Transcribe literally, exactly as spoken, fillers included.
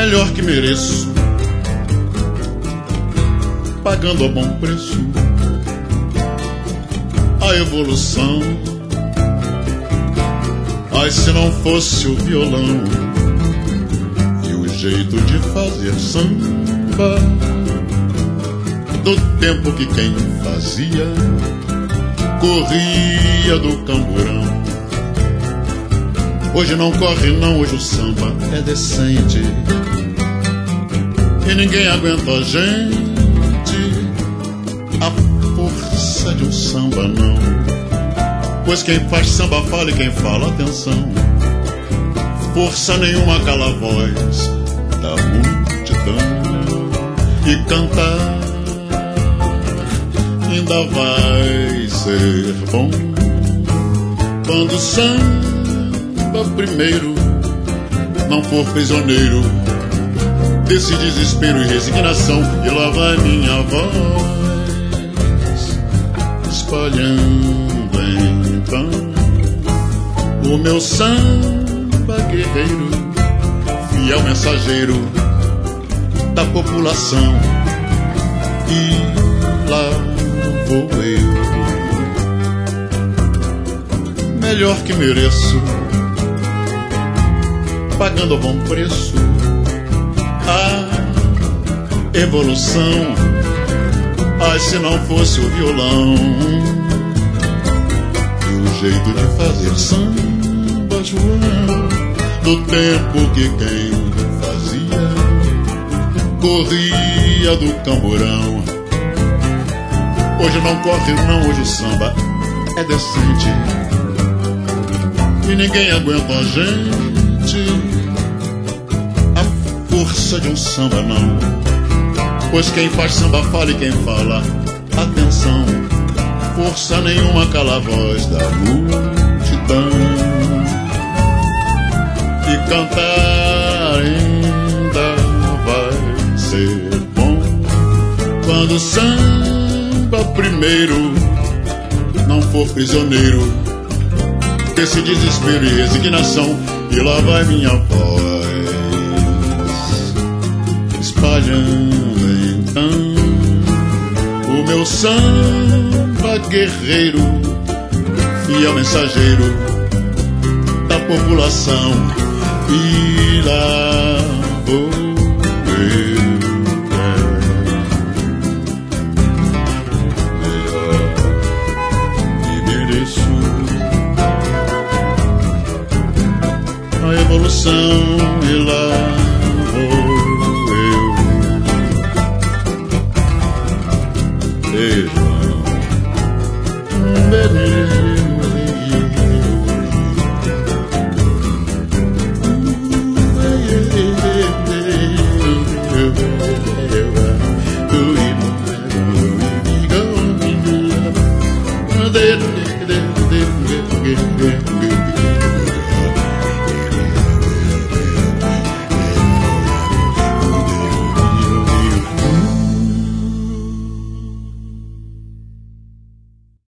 melhor que mereço, pagando a bom preço a evolução. Ai, se não fosse o violão e o jeito de fazer samba do tempo que quem fazia corria do camburão. Hoje não corre não, hoje o samba é decente e ninguém aguenta a gente, a força de um samba não. Pois quem faz samba fala e quem fala atenção, força nenhuma cala a voz da multidão. E cantar ainda vai ser bom quando o samba primeiro não for prisioneiro desse desespero e resignação. E lá vai minha voz espalhando então o meu samba guerreiro, fiel mensageiro da população. E lá vou eu, melhor que mereço, pagando a bom preço a evolução. Ai, se não fosse o violão e o jeito de fazer samba, João, do tempo que quem fazia corria do camburão. Hoje não corre não, hoje o samba é decente e ninguém aguenta a gente, a força de um samba não. Pois quem faz samba fala e quem fala atenção, força nenhuma cala a voz da multidão. E cantar ainda vai ser bom quando o samba primeiro não for prisioneiro desse desespero e resignação. E lá vai minha voz espalhando então o meu samba guerreiro, fiel mensageiro da população. E lá vou eu, melhor que mereço a evolução. E lá vou eu. Beijo.